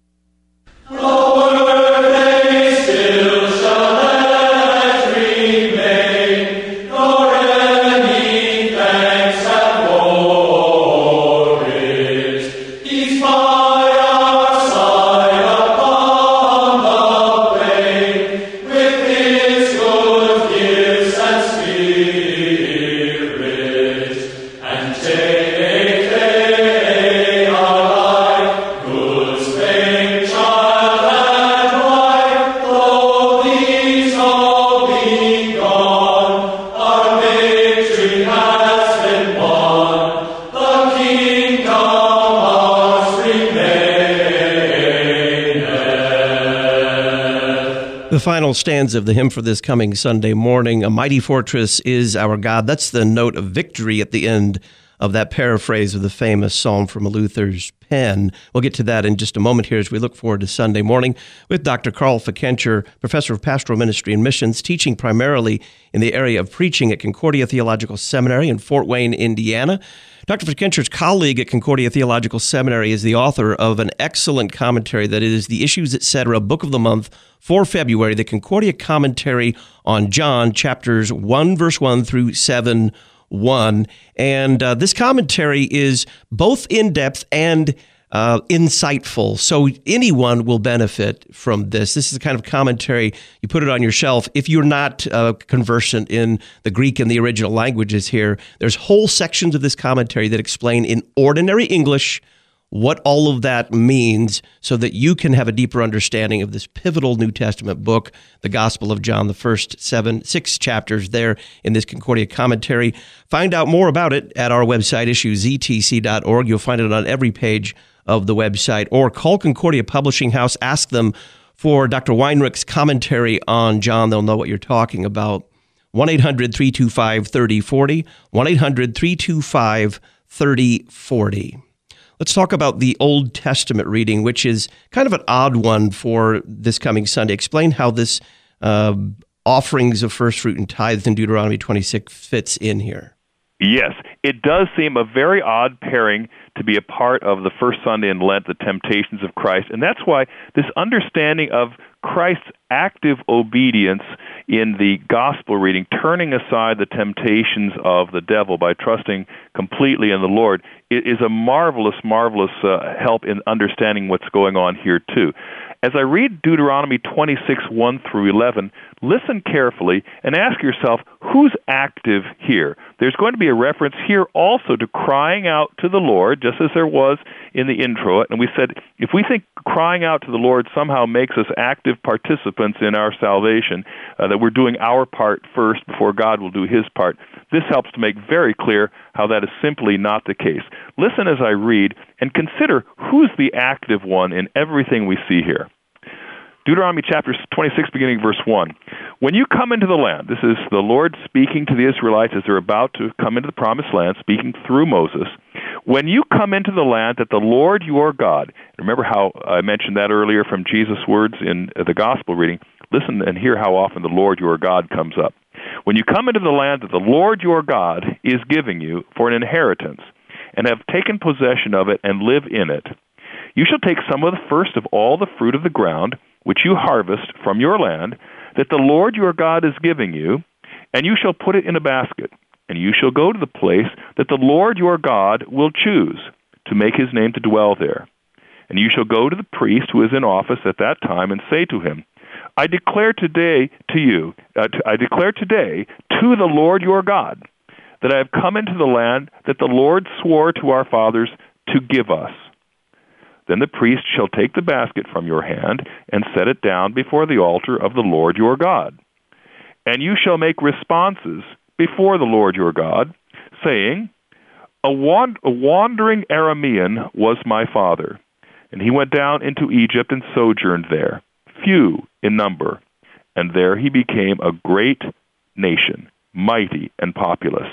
The final stanza of the hymn for this coming Sunday morning, "A Mighty Fortress is Our God." That's the note of victory at the end of that paraphrase of the famous psalm from Luther's pen. We'll get to that in just a moment here as we look forward to Sunday morning with Doctor Carl Fickenscher, Professor of Pastoral Ministry and Missions, teaching primarily in the area of preaching at Concordia Theological Seminary in Fort Wayne, Indiana. Doctor Fickenscher's colleague at Concordia Theological Seminary is the author of an excellent commentary that is the Issues Etc. Book of the Month for February, the Concordia Commentary on John, chapters one, verse one through seven, one. And uh, this commentary is both in-depth and uh, insightful, so anyone will benefit from this. This is the kind of commentary, you put it on your shelf. If you're not uh, conversant in the Greek and the original languages here, there's whole sections of this commentary that explain in ordinary English what all of that means so that you can have a deeper understanding of this pivotal New Testament book, the Gospel of John, the first seven, six chapters there in this Concordia commentary. Find out more about it at our website, issues e t c dot org. You'll find it on every page of the website, or call Concordia Publishing House, ask them for Doctor Weinrich's commentary on John. They'll know what you're talking about. one eight hundred, three two five, three oh four oh, one eight hundred, three two five, three oh four oh. Let's talk about the Old Testament reading, which is kind of an odd one for this coming Sunday. Explain how this uh, offerings of first fruit and tithes in Deuteronomy twenty-six fits in here. Yes, it does seem a very odd pairing to be a part of the first Sunday in Lent, the temptations of Christ. And that's why this understanding of Christ's active obedience in the gospel reading, turning aside the temptations of the devil by trusting completely in the Lord, is a marvelous, marvelous uh, help in understanding what's going on here too. As I read Deuteronomy twenty-six, one through eleven, listen carefully and ask yourself, who's active here? There's going to be a reference here also to crying out to the Lord, just as there was in the intro. And we said, if we think crying out to the Lord somehow makes us active participants in our salvation, uh, that we're doing our part first before God will do his part, this helps to make very clear how that is simply not the case. Listen as I read and consider who's the active one in everything we see here. Deuteronomy chapter twenty-six, beginning verse one. When you come into the land, this is the Lord speaking to the Israelites as they're about to come into the promised land, speaking through Moses. When you come into the land that the Lord your God, remember how I mentioned that earlier from Jesus' words in the gospel reading, listen and hear how often the Lord your God comes up. When you come into the land that the Lord your God is giving you for an inheritance, and have taken possession of it and live in it, you shall take some of the first of all the fruit of the ground, which you harvest from your land, that the Lord your God is giving you, and you shall put it in a basket, and you shall go to the place that the Lord your God will choose to make his name to dwell there. And you shall go to the priest who is in office at that time and say to him, I declare today to you, uh, to, I declare today to the Lord your God, that I have come into the land that the Lord swore to our fathers to give us. Then the priest shall take the basket from your hand and set it down before the altar of the Lord your God. And you shall make responses before the Lord your God, saying, A, wand- a wandering Aramean was my father, and he went down into Egypt and sojourned there, few in number, and there he became a great nation, mighty and populous.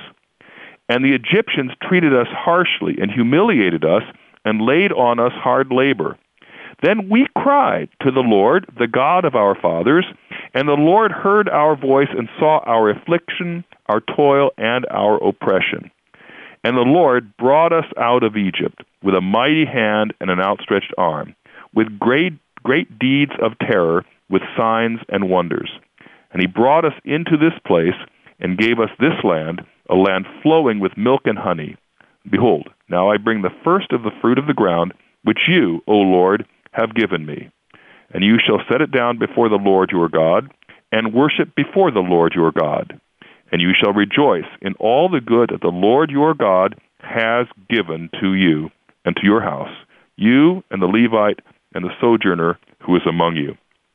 And the Egyptians treated us harshly and humiliated us and laid on us hard labor. Then we cried to the Lord, the God of our fathers, and the Lord heard our voice and saw our affliction, our toil, and our oppression. And the Lord brought us out of Egypt with a mighty hand and an outstretched arm, with great, great deeds of terror, with signs and wonders. And he brought us into this place and gave us this land, a land flowing with milk and honey. Behold, now I bring the first of the fruit of the ground, which you, O Lord, have given me. And you shall set it down before the Lord your God, and worship before the Lord your God. And you shall rejoice in all the good that the Lord your God has given to you and to your house, you and the Levite and the sojourner who is among you.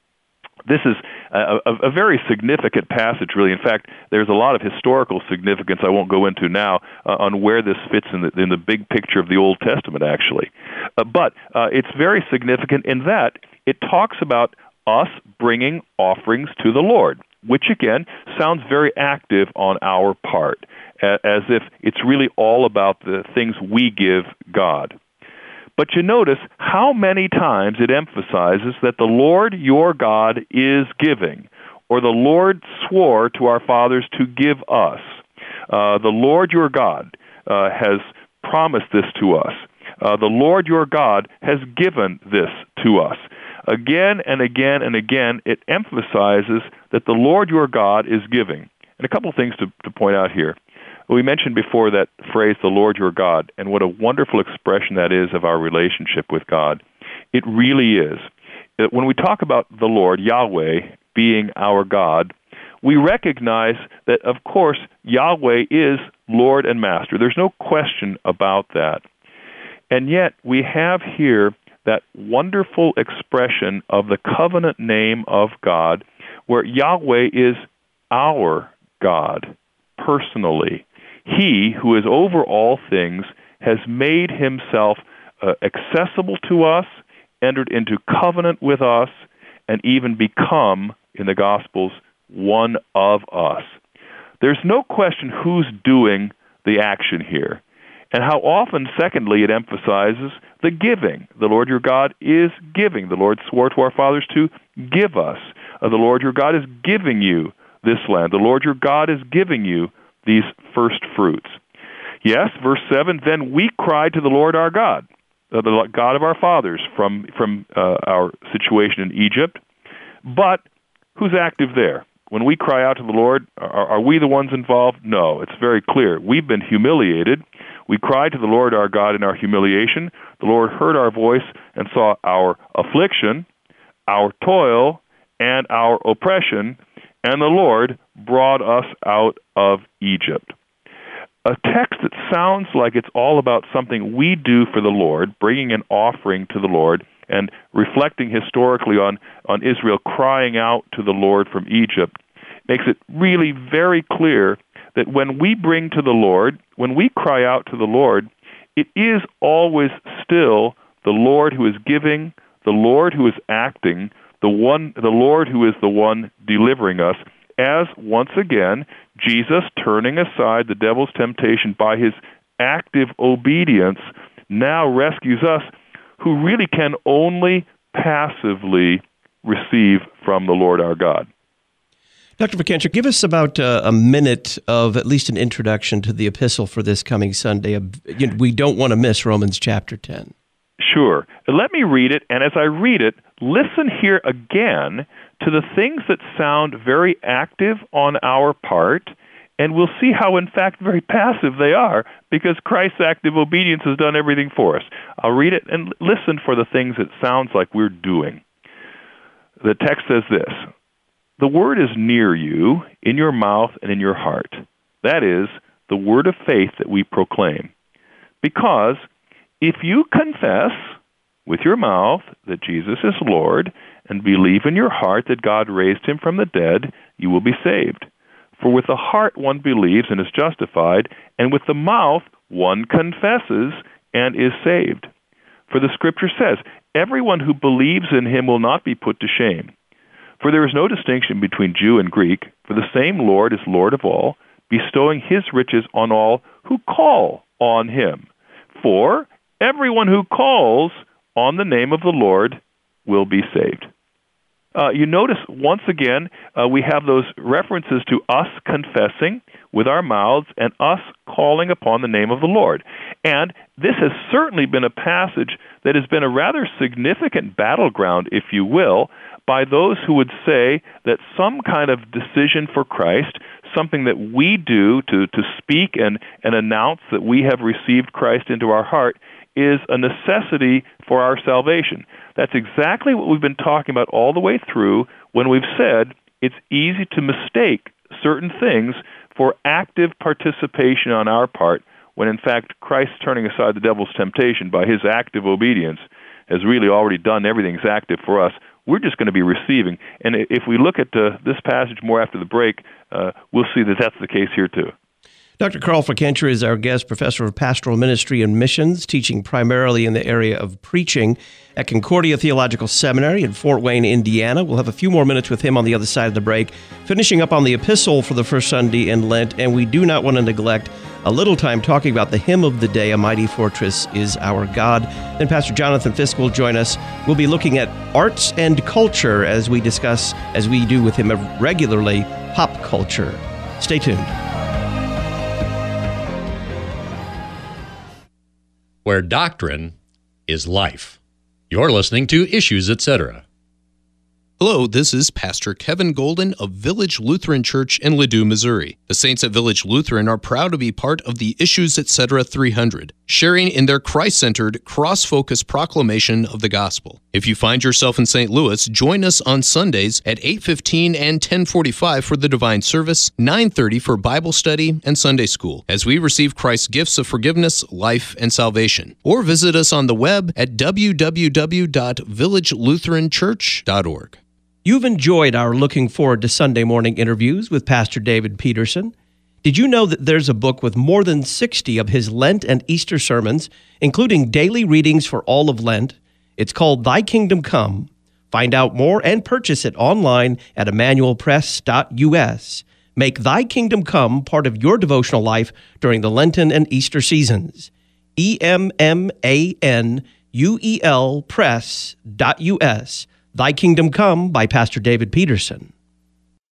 This is a, a, a very significant passage, really. In fact, there's a lot of historical significance I won't go into now uh, on where this fits in the, in the big picture of the Old Testament, actually. Uh, but uh, it's very significant in that it talks about us bringing offerings to the Lord, which, again, sounds very active on our part, as if it's really all about the things we give God. But you notice how many times it emphasizes that the Lord your God is giving, or the Lord swore to our fathers to give us. Uh, the Lord your God uh, has promised this to us. Uh, the Lord your God has given this to us. Again and again and again, it emphasizes that the Lord your God is giving. And a couple of things to, to point out here. We mentioned before that phrase, the Lord your God, and what a wonderful expression that is of our relationship with God. It really is. When we talk about the Lord, Yahweh, being our God, we recognize that, of course, Yahweh is Lord and Master. There's no question about that. And yet, we have here that wonderful expression of the covenant name of God, where Yahweh is our God, personally. He, who is over all things, has made himself uh, accessible to us, entered into covenant with us, and even become, in the Gospels, one of us. There's no question who's doing the action here. And how often, secondly, it emphasizes the giving. The Lord your God is giving. The Lord swore to our fathers to give us. Uh, the Lord your God is giving you this land. The Lord your God is giving you these first fruits. Yes, verse seven, then we cried to the Lord our God, uh, the God of our fathers, from, from uh, our situation in Egypt. But who's active there? When we cry out to the Lord, are, are we the ones involved? No, it's very clear. We've been humiliated. We cried to the Lord our God in our humiliation. The Lord heard our voice and saw our affliction, our toil, and our oppression, and the Lord brought us out of Egypt. A text that sounds like it's all about something we do for the Lord, bringing an offering to the Lord, and reflecting historically on, on Israel crying out to the Lord from Egypt, makes it really very clear that when we bring to the Lord, when we cry out to the Lord, it is always still the Lord who is giving, the Lord who is acting, the one, the Lord who is the one delivering us, as once again, Jesus, turning aside the devil's temptation by his active obedience, now rescues us, who really can only passively receive from the Lord our God. Doctor Ficantra, give us about uh, a minute of at least an introduction to the epistle for this coming Sunday. You know, we don't want to miss Romans chapter ten. Sure. Let me read it, and as I read it, listen here again to the things that sound very active on our part, and we'll see how, in fact, very passive they are, because Christ's active obedience has done everything for us. I'll read it and listen for the things it sounds like we're doing. The text says this, "The word is near you, in your mouth and in your heart. That is, the word of faith that we proclaim. Because if you confess with your mouth that Jesus is Lord and believe in your heart that God raised him from the dead, you will be saved. For with the heart one believes and is justified, and with the mouth one confesses and is saved. For the Scripture says, everyone who believes in him will not be put to shame. For there is no distinction between Jew and Greek, for the same Lord is Lord of all, bestowing his riches on all who call on him. For everyone who calls on the name of the Lord will be saved. Uh, you notice, once again, uh, we have those references to us confessing with our mouths and us calling upon the name of the Lord. And this has certainly been a passage that has been a rather significant battleground, if you will, by those who would say that some kind of decision for Christ, something that we do to, to speak and, and announce that we have received Christ into our heart, is a necessity for our salvation. That's exactly what we've been talking about all the way through when we've said it's easy to mistake certain things for active participation on our part, when in fact Christ turning aside the devil's temptation by his active obedience has really already done everything that's active for us. We're just going to be receiving. And if we look at uh, this passage more after the break, uh, we'll see that that's the case here too. Doctor Carl Fickenscher is our guest professor of pastoral ministry and missions, teaching primarily in the area of preaching at Concordia Theological Seminary in Fort Wayne, Indiana. We'll have a few more minutes with him on the other side of the break, finishing up on the epistle for the first Sunday in Lent, and we do not want to neglect a little time talking about the hymn of the day, A Mighty Fortress is Our God. Then Pastor Jonathan Fisk will join us. We'll be looking at arts and culture as we discuss, as we do with him regularly, pop culture. Stay tuned. Where doctrine is life. You're listening to Issues, et cetera. Hello, this is Pastor Kevin Golden of Village Lutheran Church in Ladue, Missouri. The saints at Village Lutheran are proud to be part of the Issues, et cetera three hundred, sharing in their Christ-centered, cross-focused proclamation of the gospel. If you find yourself in Saint Louis, join us on Sundays at eight fifteen and ten forty-five for the divine service, nine thirty for Bible study and Sunday school, as we receive Christ's gifts of forgiveness, life, and salvation. Or visit us on the web at w w w dot village lutheran church dot org. You've enjoyed our Looking Forward to Sunday Morning interviews with Pastor David Peterson. Did you know that there's a book with more than sixty of his Lent and Easter sermons, including daily readings for all of Lent? It's called Thy Kingdom Come. Find out more and purchase it online at emmanuel press dot u s. Make Thy Kingdom Come part of your devotional life during the Lenten and Easter seasons. E M M A N U E L press dot u s. Thy Kingdom Come by Pastor David Peterson.